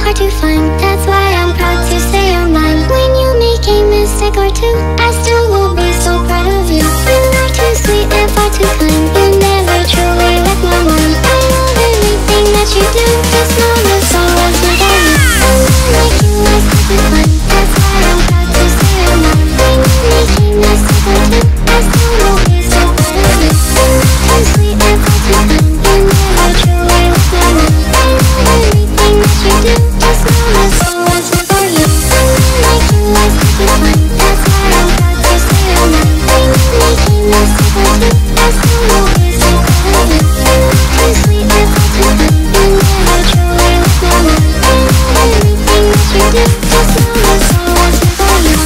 hard to find. That's why I'm proud to say you're mine. When you make a mistake or two, I still will be so proud of you. You are too sweet and far too kind. You never truly left my mind. I love everything that you do. Just know this all was meant for you. Someone like you is hard to find. That's why I'm proud to say you're mine. When you make a mistake or two, I still will be so proud of you. You are too sweet and far too kind. You never truly left my mind. I love everything that you do. Just know this all was meant for you. Someone like you is hard to find. That's why I'm proud to say you're mine. When you make a mistake or two, I still will be so proud of you. You are too sweet and far too kind. You never truly left my mind. I love everything that you do. Just know this all was meant for you.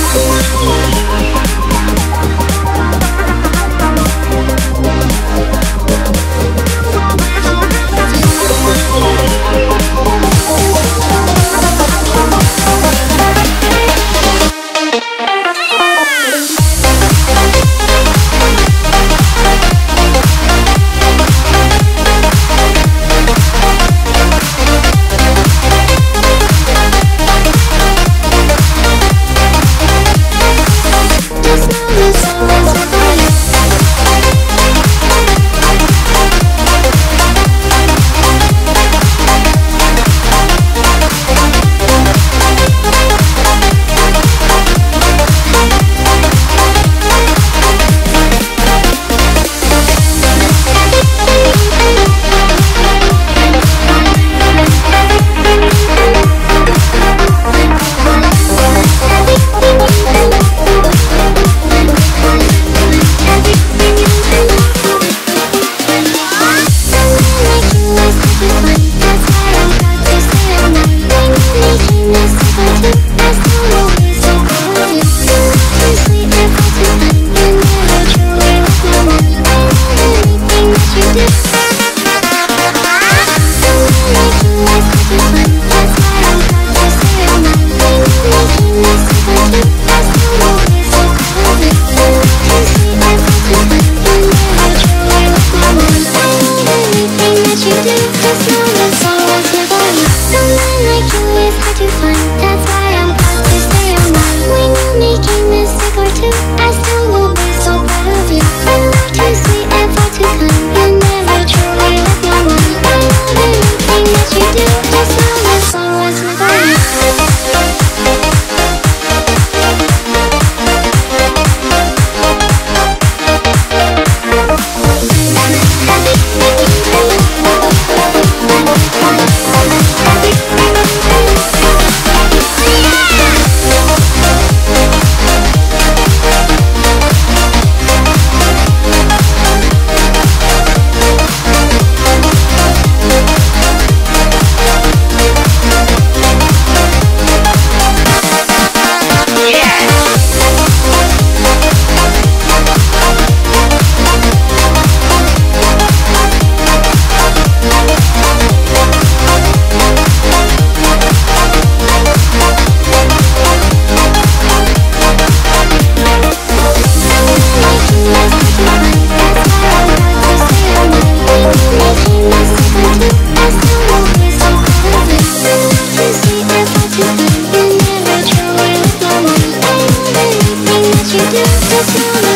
Just know this all was meant for you. You do just know